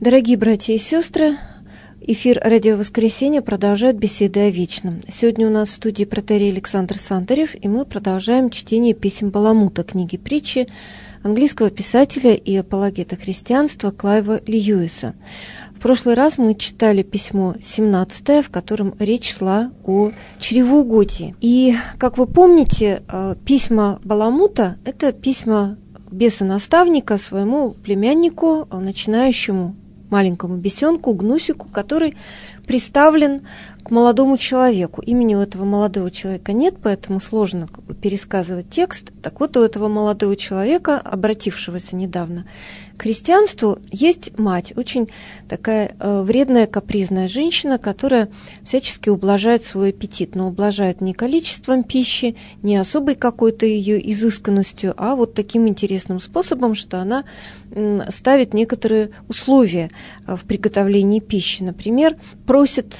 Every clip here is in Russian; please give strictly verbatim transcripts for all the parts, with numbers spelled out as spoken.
Дорогие братья и сестры, эфир «Радио Воскресенье» продолжает беседы о вечном. Сегодня у нас в студии протоиерей Александр Сандарев, и мы продолжаем чтение писем Баламута, книги притчи английского писателя и апологета христианства Клайва Льюиса. В прошлый раз мы читали письмо семнадцатое, в котором речь шла о чревоугодии. И, как вы помните, письма Баламута – это письма беса-наставника своему племяннику, начинающему маленькому бесенку, Гнусику, который приставлен к молодому человеку. Имени у этого молодого человека нет, поэтому сложно как бы пересказывать текст. Так вот, у этого молодого человека, обратившегося недавно к христианству, есть мать, очень такая э, вредная, капризная женщина, которая всячески ублажает свой аппетит, но ублажает не количеством пищи, не особой какой-то ее изысканностью, а вот таким интересным способом, что она э, ставит некоторые условия э, в приготовлении пищи. Например, просит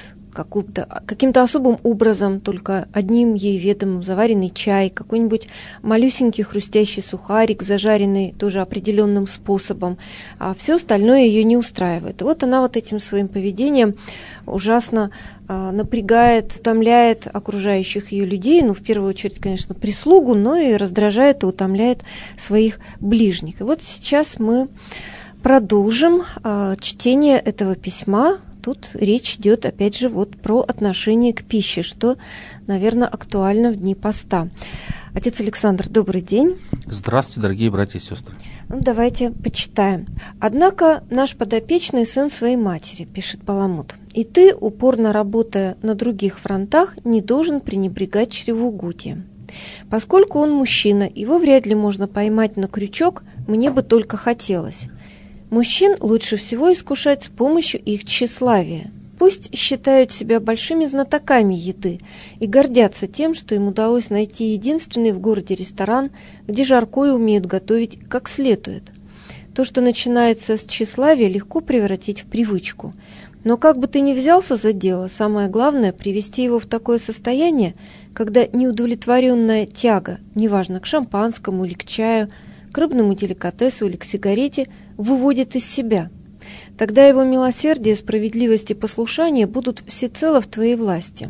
каким-то особым образом, только одним ей ведомым, заваренный чай, какой-нибудь малюсенький хрустящий сухарик, зажаренный тоже определенным способом, а все остальное ее не устраивает. И вот она вот этим своим поведением ужасно э, напрягает, утомляет окружающих ее людей, ну, в первую очередь, конечно, прислугу, но и раздражает и утомляет своих ближних. И вот сейчас мы продолжим э, чтение этого письма. Тут речь идет, опять же, вот про отношение к пище, что, наверное, актуально в дни поста. Отец Александр, добрый день. Здравствуйте, дорогие братья и сестры. Ну, давайте почитаем. «Однако наш подопечный сын своей матери», пишет Баламут, «и ты, упорно работая на других фронтах, не должен пренебрегать чревоугодием. Поскольку он мужчина, его вряд ли можно поймать на крючок, мне бы только хотелось. Мужчин лучше всего искушать с помощью их тщеславия. Пусть считают себя большими знатоками еды и гордятся тем, что им удалось найти единственный в городе ресторан, где жаркое умеют готовить как следует. То, что начинается с тщеславия, легко превратить в привычку. Но как бы ты ни взялся за дело, самое главное – привести его в такое состояние, когда неудовлетворенная тяга, неважно к шампанскому или к чаю, к рыбному деликатесу или к сигарете, выводит из себя. Тогда его милосердие, справедливость и послушание будут всецело в твоей власти.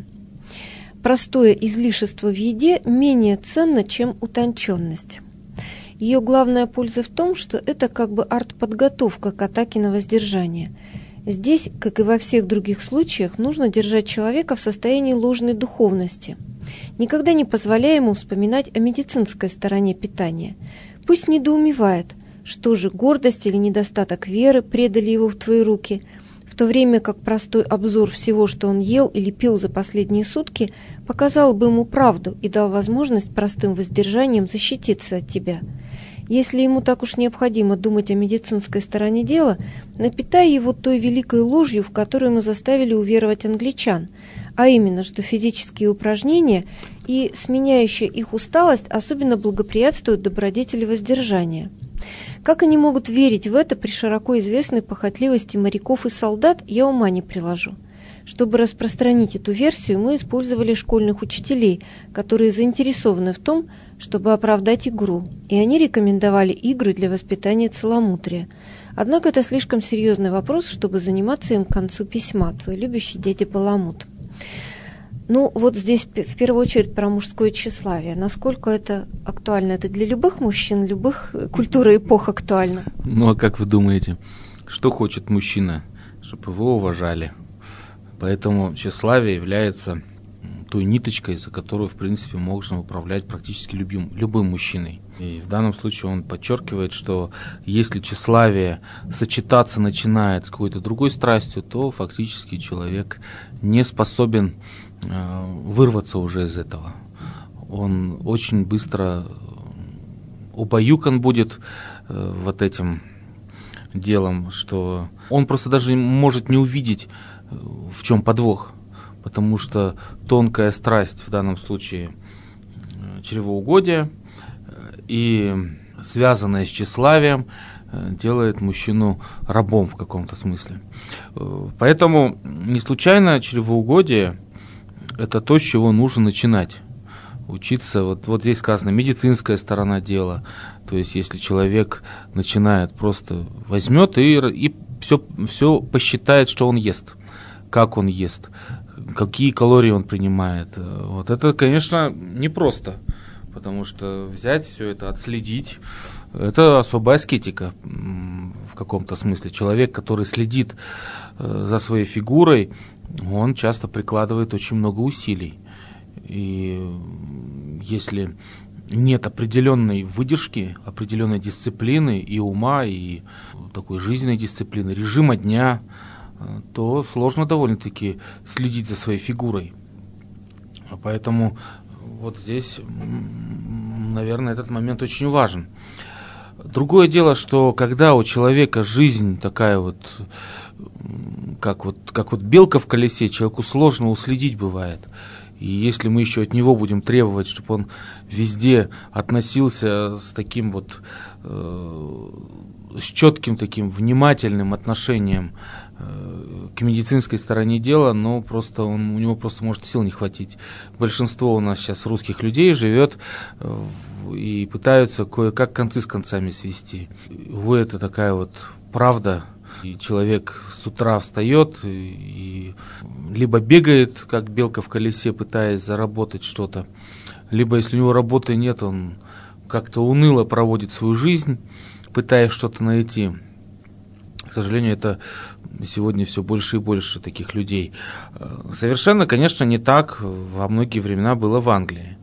Простое излишество в еде менее ценно, чем утонченность. Ее главная польза в том, что это как бы артподготовка к атаке на воздержание. Здесь, как и во всех других случаях, нужно держать человека в состоянии ложной духовности. Никогда не позволяя ему вспоминать о медицинской стороне питания. Пусть недоумевает, что же гордость или недостаток веры предали его в твои руки, в то время как простой обзор всего, что он ел или пил за последние сутки, показал бы ему правду и дал возможность простым воздержанием защититься от тебя. Если ему так уж необходимо думать о медицинской стороне дела, напитай его той великой ложью, в которую мы заставили уверовать англичан, а именно, что физические упражнения и сменяющая их усталость особенно благоприятствуют добродетели воздержания. Как они могут верить в это при широко известной похотливости моряков и солдат, я ума не приложу. Чтобы распространить эту версию, мы использовали школьных учителей, которые заинтересованы в том, чтобы оправдать игру, и они рекомендовали игры для воспитания целомудрия. Однако это слишком серьезный вопрос, чтобы заниматься им к концу письма, твой любящий дядя Баламут. Ну, вот здесь в первую очередь про мужское тщеславие. Насколько это актуально? Это для любых мужчин, любых культур и эпох актуально? Ну, а как вы думаете, что хочет мужчина? Чтобы его уважали. Поэтому тщеславие является той ниточкой, за которую, в принципе, можно управлять практически любым, любым мужчиной. И в данном случае он подчеркивает, что если тщеславие сочетаться начинает с какой-то другой страстью, то фактически человек не способен э, вырваться уже из этого. Он очень быстро убаюкан будет э, вот этим делом, что он просто даже может не увидеть, в чем подвох, потому что тонкая страсть, в данном случае чревоугодие, и связанное с тщеславием, делает мужчину рабом в каком-то смысле. Поэтому не случайно чревоугодие – это то, с чего нужно начинать. Учиться, вот, вот здесь сказано, медицинская сторона дела. То есть, если человек начинает, просто возьмет и, и все, все посчитает, что он ест, как он ест, какие калории он принимает. Вот это, конечно, непросто, потому что взять все это, отследить, это особая аскетика в каком-то смысле. Человек, который следит за своей фигурой, он часто прикладывает очень много усилий. И если нет определенной выдержки, определенной дисциплины и ума, и такой жизненной дисциплины, режима дня, то сложно довольно-таки следить за своей фигурой. Поэтому вот здесь, наверное, этот момент очень важен. Другое дело, что когда у человека жизнь такая вот, как вот, как вот белка в колесе, человеку сложно уследить бывает. И если мы еще от него будем требовать, чтобы он везде относился с таким вот, э, с четким таким внимательным отношением э, к медицинской стороне дела, но просто он, у него просто может сил не хватить. Большинство у нас сейчас русских людей живет э, и пытаются кое-как концы с концами свести. Увы, это такая вот правда. И человек с утра встает и либо бегает, как белка в колесе, пытаясь заработать что-то, либо, если у него работы нет, он как-то уныло проводит свою жизнь, пытаясь что-то найти. К сожалению, это сегодня все больше и больше таких людей. Совершенно, конечно, не так во многие времена было в Англии,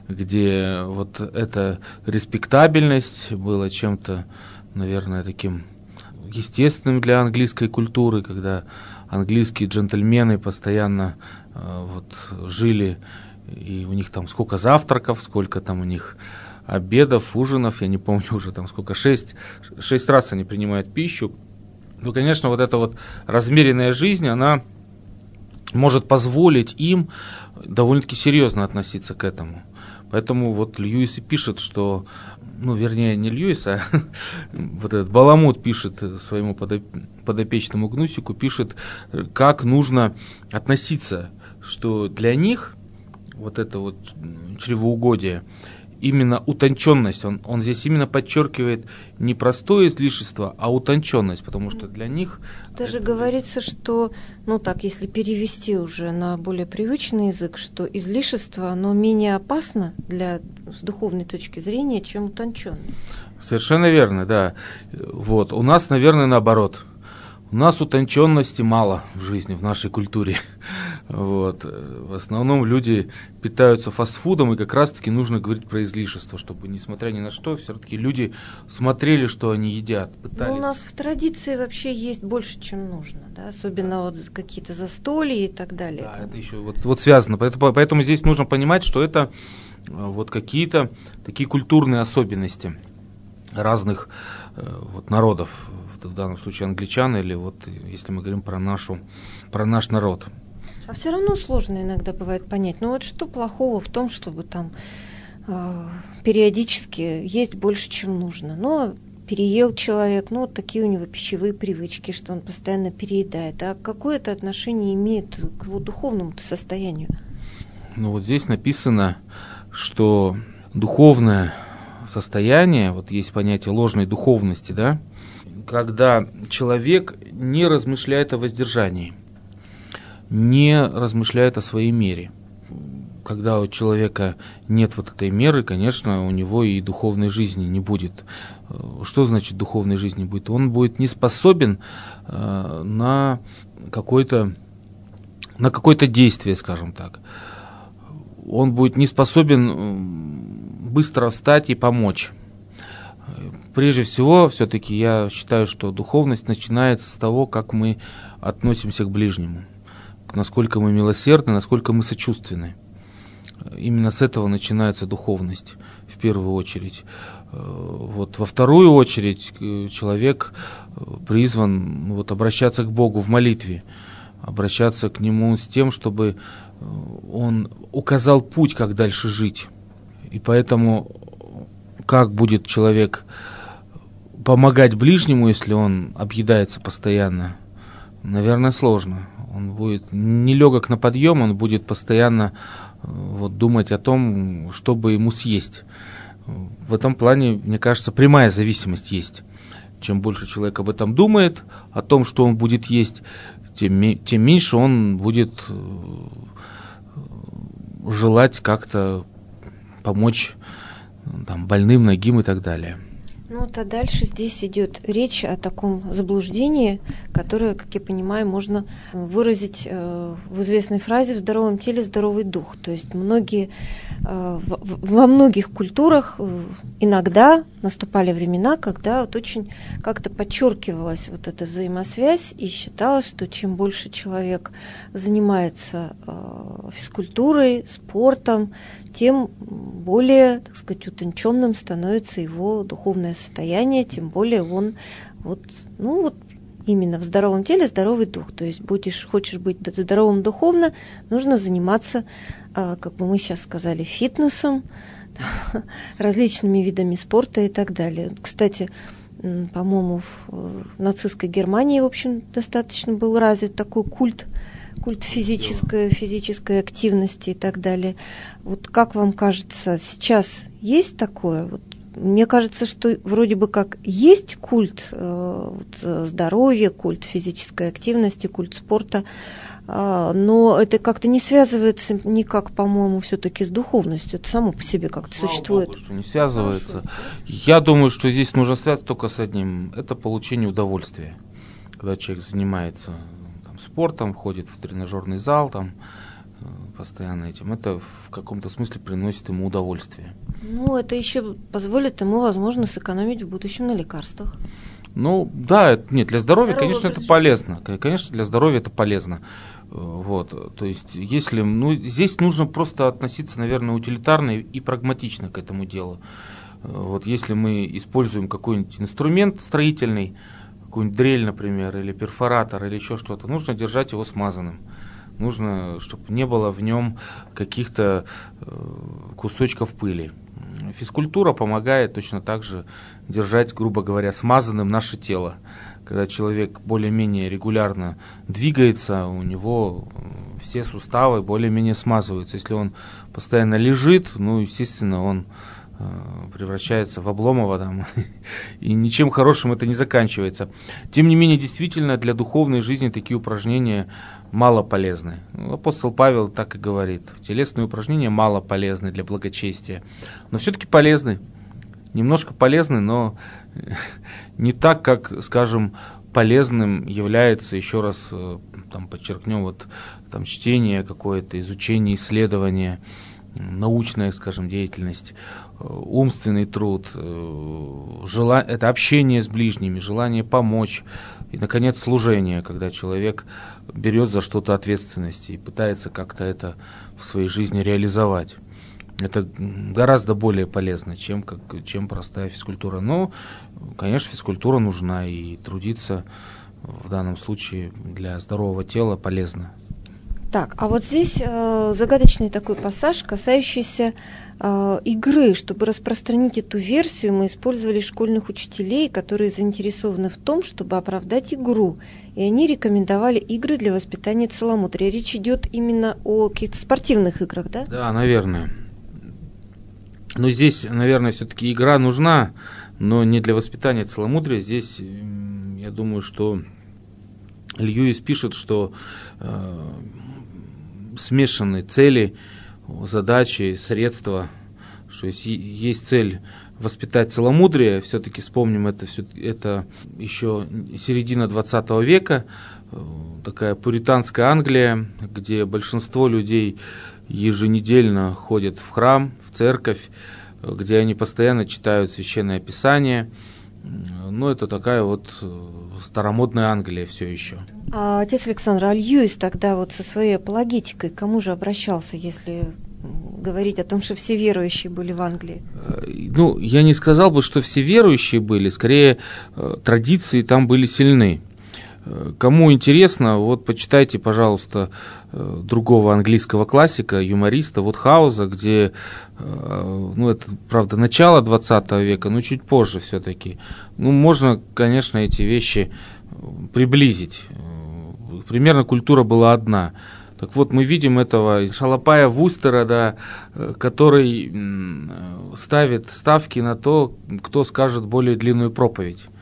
где вот эта респектабельность была чем-то, наверное, таким естественным для английской культуры, когда английские джентльмены постоянно э, вот, жили, и у них там сколько завтраков, сколько там у них обедов, ужинов, я не помню уже там сколько, шесть, шесть раз они принимают пищу. Ну, конечно, вот эта вот размеренная жизнь, она может позволить им довольно-таки серьезно относиться к этому. Поэтому вот Льюис и пишет, что, ну, вернее, не Льюис, а вот этот Баламут пишет своему подопечному Гнусику, пишет, как нужно относиться, что для них вот это вот чревоугодие, именно утонченность, он, он здесь именно подчеркивает не простое излишество, а утонченность, потому что для них... Даже это... говорится, что, ну так, если перевести уже на более привычный язык, что излишество, оно менее опасно для, с духовной точки зрения, чем утонченность. Совершенно верно, да. Вот. У нас, наверное, наоборот. У нас утонченности мало в жизни, в нашей культуре. Вот. В основном люди питаются фастфудом, и как раз-таки нужно говорить про излишество, чтобы, несмотря ни на что, все-таки люди смотрели, что они едят, пытались. Но у нас в традиции вообще есть больше, чем нужно, да? Особенно вот какие-то застолья и так далее. Да, это еще вот, вот связано. Поэтому, поэтому здесь нужно понимать, что это вот какие-то такие культурные особенности разных вот, народов. В данном случае англичан, или вот если мы говорим про нашу, про наш народ. А все равно сложно иногда бывает понять, ну вот что плохого в том, чтобы там э, периодически есть больше, чем нужно. Но переел человек, ну вот такие у него пищевые привычки, что он постоянно переедает. А какое это отношение имеет к его духовному состоянию? Ну вот здесь написано, что духовное состояние, вот есть понятие ложной духовности, да, когда человек не размышляет о воздержании, не размышляет о своей мере. Когда у человека нет вот этой меры, конечно, у него и духовной жизни не будет. Что значит духовной жизни будет? Он будет не способен э, на какое-то, на какое-то действие, скажем так. Он будет не способен быстро встать и помочь. Прежде всего, все-таки я считаю, что духовность начинается с того, как мы относимся к ближнему, насколько мы милосердны, насколько мы сочувственны. Именно с этого начинается духовность в первую очередь. Вот. Во вторую очередь человек призван вот, обращаться к Богу в молитве, обращаться к Нему с тем, чтобы Он указал путь, как дальше жить. И поэтому как будет человек помогать ближнему, если он объедается постоянно? Наверное, сложно. Он будет нелегок на подъем, он будет постоянно вот, думать о том, чтобы ему съесть. В этом плане, мне кажется, прямая зависимость есть. чем больше человек об этом думает, о том, что он будет есть, тем, тем меньше он будет желать как-то помочь там, больным, нагим и так далее. Ну, вот а дальше здесь идет речь о таком заблуждении, которое, как я понимаю, можно выразить э, в известной фразе «в здоровом теле здоровый дух». То есть многие, э, в, во многих культурах э, иногда наступали времена, когда вот очень как-то подчеркивалась вот эта взаимосвязь и считалось, что чем больше человек занимается э, физкультурой, спортом, тем более, так сказать, утонченным становится его духовное состояние, тем более он вот, ну вот именно в здоровом теле здоровый дух. То есть будешь, хочешь быть здоровым духовно, нужно заниматься, как бы мы сейчас сказали, фитнесом, различными видами спорта и так далее. Кстати, по-моему, в нацистской Германии, в общем, достаточно был развит такой культ, культ физической, физической активности и так далее. Вот как вам кажется, сейчас есть такое? Вот, мне кажется, что вроде бы как есть культ э, вот, здоровья, культ физической активности, культ спорта, э, но это как-то не связывается никак, по-моему, все-таки с духовностью. Это само по себе как-то Слава существует. Богу, что не связывается. Хорошо. Я думаю, что здесь нужно связать только с одним. Это получение удовольствия, когда человек занимается спортом, ходит в тренажерный зал, там постоянно этим, это в каком-то смысле приносит ему удовольствие. Ну, это еще позволит ему, возможно, сэкономить в будущем на лекарствах. Ну, да, нет, для здоровья, Здорово конечно, это полезно. Конечно, для здоровья это полезно. Вот, то есть, если, ну, здесь нужно просто относиться, наверное, утилитарно и прагматично к этому делу. Вот, если мы используем какой-нибудь инструмент строительный, какую-нибудь дрель, например, или перфоратор, или еще что-то, нужно держать его смазанным. Нужно, чтобы не было в нем каких-то кусочков пыли. Физкультура помогает точно так же держать, грубо говоря, смазанным наше тело. Когда человек более-менее регулярно двигается, у него все суставы более-менее смазываются. Если он постоянно лежит, ну, естественно, он превращается в Обломова там, и ничем хорошим это не заканчивается. Тем не менее, действительно, для духовной жизни такие упражнения мало полезны. Апостол Павел так и говорит. Телесные упражнения мало полезны для благочестия, но все-таки полезны. Немножко полезны, но не так, как, скажем, полезным является, еще раз там, подчеркнем, вот, там, чтение какое-то, изучение, исследование, научная, скажем, деятельность, умственный труд, жела... это общение с ближними, желание помочь, и, наконец, служение, когда человек берет за что-то ответственность и пытается как-то это в своей жизни реализовать. Это гораздо более полезно, чем, как, чем простая физкультура. Но, конечно, физкультура нужна, и трудиться в данном случае для здорового тела полезно. Так, а вот здесь э, загадочный такой пассаж, касающийся э, игры. Чтобы распространить эту версию, мы использовали школьных учителей, которые заинтересованы в том, чтобы оправдать игру. И они рекомендовали игры для воспитания целомудрия. Речь идет именно о каких-то спортивных играх, да? Да, наверное. Но здесь, наверное, все-таки игра нужна, но не для воспитания целомудрия. Здесь, я думаю, что Льюис пишет, что э, смешанные цели, задачи, средства, что если есть цель воспитать целомудрие, все-таки вспомним, это, все, это еще середина двадцатого века, такая пуританская Англия, где большинство людей еженедельно ходят в храм, в церковь, где они постоянно читают Священное Писание. Ну, это такая вот старомодная Англия все еще. А, отец Александр, а Льюис тогда вот со своей апологетикой к кому же обращался, если говорить о том, что все верующие были в Англии? Ну, я не сказал бы, что все верующие были, скорее традиции там были сильны. Кому интересно, вот почитайте, пожалуйста, другого английского классика, юмориста Вудхауза, где, ну, это, правда, начало двадцатого века, но чуть позже все-таки. Ну, можно, конечно, эти вещи приблизить. Примерно культура была одна. Так вот, мы видим этого шалопая Вустера, да, который ставит ставки на то, кто скажет более длинную проповедь.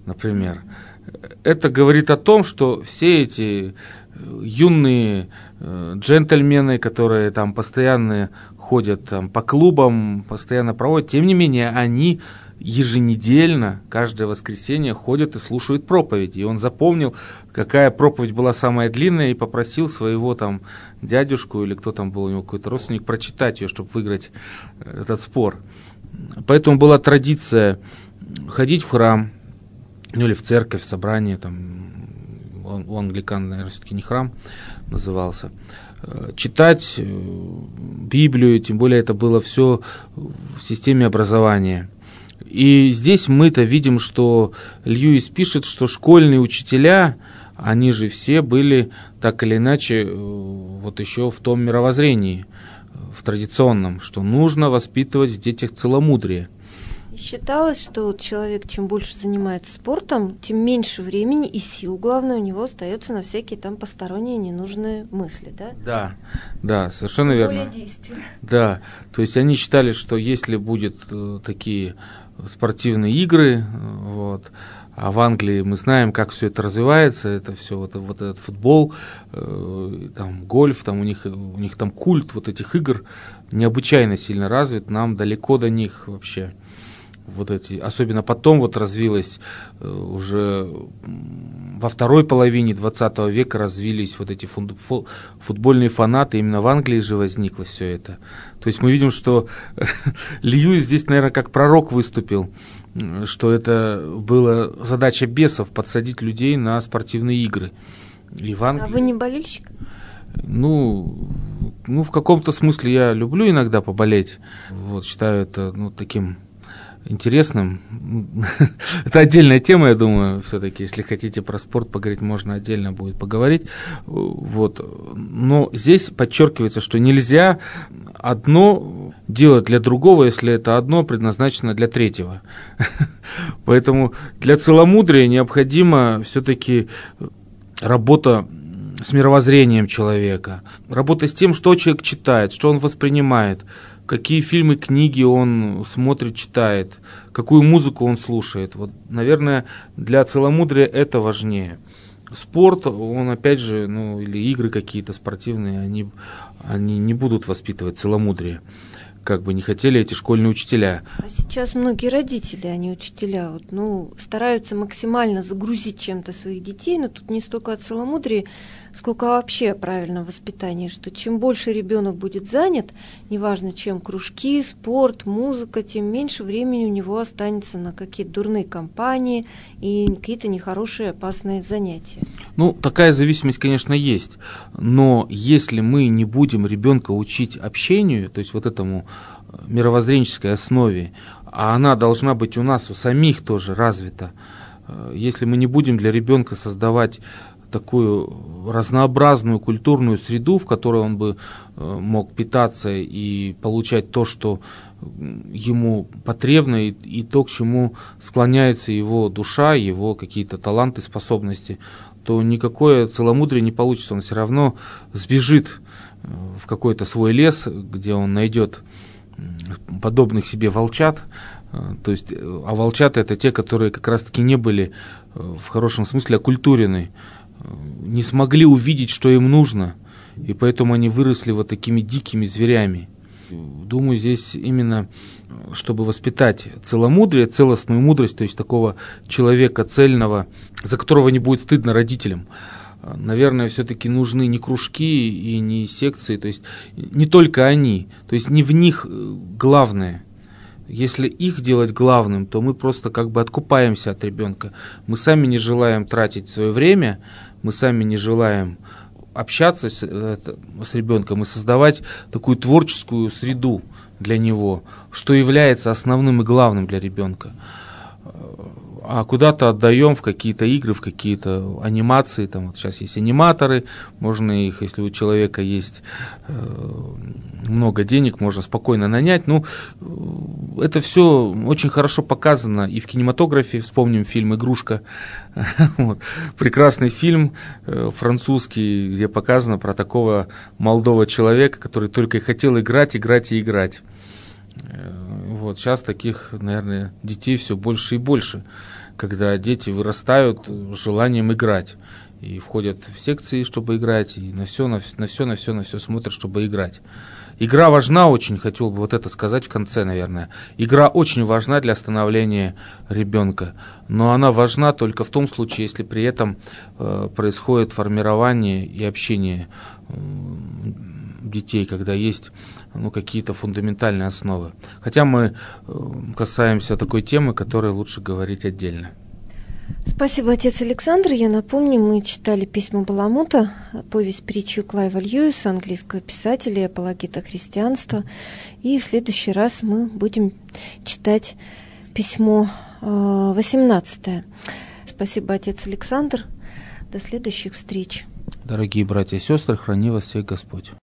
например. Это говорит о том, что все эти юные джентльмены, которые там постоянно ходят там, по клубам, постоянно проводят, тем не менее, они еженедельно, каждое воскресенье ходят и слушают проповеди. И он запомнил, какая проповедь была самая длинная, и попросил своего там дядюшку или кто там был у него, какой-то родственник, прочитать ее, чтобы выиграть этот спор. Поэтому была традиция ходить в храм, ну или в церковь, в собрание, там, у англикан, наверное, все-таки не храм назывался, читать Библию, тем более это было все в системе образования. И здесь мы-то видим, что Льюис пишет, что школьные учителя, они же все были так или иначе вот еще в том мировоззрении, в традиционном, что нужно воспитывать в детях целомудрие. Считалось, что человек, чем больше занимается спортом, тем меньше времени и сил, главное, у него остается на всякие там посторонние ненужные мысли, да? Да, да, совершенно верно. Более действия. Да, то есть они считали, что если будет э, такие спортивные игры, вот, а в Англии мы знаем, как все это развивается, это все вот, вот этот футбол, э, там гольф, там у них у них там культ вот этих игр необычайно сильно развит, нам далеко до них вообще. Вот эти, особенно потом вот развилось э, уже во второй половине двадцатого века развились вот эти фу- фу- футбольные фанаты, именно в Англии же возникло все это. То есть мы видим, что Льюис здесь, наверное, как пророк выступил, что это была задача бесов подсадить людей на спортивные игры. И в Англии... А вы не болельщик? Ну, ну, в каком-то смысле я люблю иногда поболеть. Вот, считаю это ну, таким... интересным. Это отдельная тема, я думаю, все-таки, если хотите про спорт поговорить, можно отдельно будет поговорить. Вот. Но здесь подчеркивается, что нельзя одно делать для другого, если это одно предназначено для третьего. Поэтому для целомудрия необходима все-таки работа с мировоззрением человека, работа с тем, что человек читает, что он воспринимает, какие фильмы, книги он смотрит, читает, какую музыку он слушает. Вот, наверное, для целомудрия это важнее. Спорт, он опять же, ну, или игры какие-то спортивные, они, они не будут воспитывать целомудрие, как бы не хотели эти школьные учителя. А сейчас многие родители, они учителя, вот, ну, стараются максимально загрузить чем-то своих детей, но тут не столько о целомудрии, сколько вообще о правильном воспитании, что чем больше ребенок будет занят, неважно чем, кружки, спорт, музыка, тем меньше времени у него останется на какие-то дурные компании и какие-то нехорошие опасные занятия. Ну, такая зависимость, конечно, есть, но если мы не будем ребенка учить общению, то есть вот этому мировоззренческой основе, а она должна быть у нас у самих тоже развита, если мы не будем для ребенка создавать такую разнообразную культурную среду, в которой он бы мог питаться и получать то, что ему потребно, и, и то, к чему склоняется его душа, его какие-то таланты, способности, то никакое целомудрие не получится. Он все равно сбежит в какой-то свой лес, где он найдет подобных себе волчат. То есть, а волчата — это те, которые как раз-таки не были в хорошем смысле окультурены, не смогли увидеть, что им нужно, и поэтому они выросли вот такими дикими зверями. Думаю, здесь именно, чтобы воспитать целомудрие, целостную мудрость, то есть такого человека цельного, за которого не будет стыдно родителям, наверное, все-таки нужны не кружки и не секции, то есть не только они, то есть не в них главное. Если их делать главным, то мы просто как бы откупаемся от ребенка. Мы сами не желаем тратить свое время, мы сами не желаем общаться с, с ребенком и создавать такую творческую среду для него, что является основным и главным для ребенка. А куда-то отдаем в какие-то игры, в какие-то анимации. Там вот сейчас есть аниматоры, можно их, если у человека есть э, много денег, можно спокойно нанять. Ну, это все очень хорошо показано и в кинематографе. Вспомним фильм «Игрушка». Вот. Прекрасный фильм э, французский, где показано про такого молодого человека, который только и хотел играть, играть и играть. Вот, сейчас таких, наверное, детей все больше и больше. когда дети вырастают с желанием играть. И входят в секции, чтобы играть, и на все, на все, на все, на все, на все смотрят, чтобы играть. Игра важна очень, хотел бы вот это сказать в конце, наверное. Игра очень важна для становления ребенка, но она важна только в том случае, если при этом э, происходит формирование и общение э, детей, когда есть ну, какие-то фундаментальные основы. Хотя мы э, касаемся такой темы, которой лучше говорить отдельно. Спасибо, отец Александр. Я напомню, мы читали письма Баламута, повесть притчу Клайва Льюиса, английского писателя и апологета христианства. И в следующий раз мы будем читать письмо восемнадцатое. Спасибо, отец Александр. До следующих встреч. Дорогие братья и сестры, храни вас всех Господь.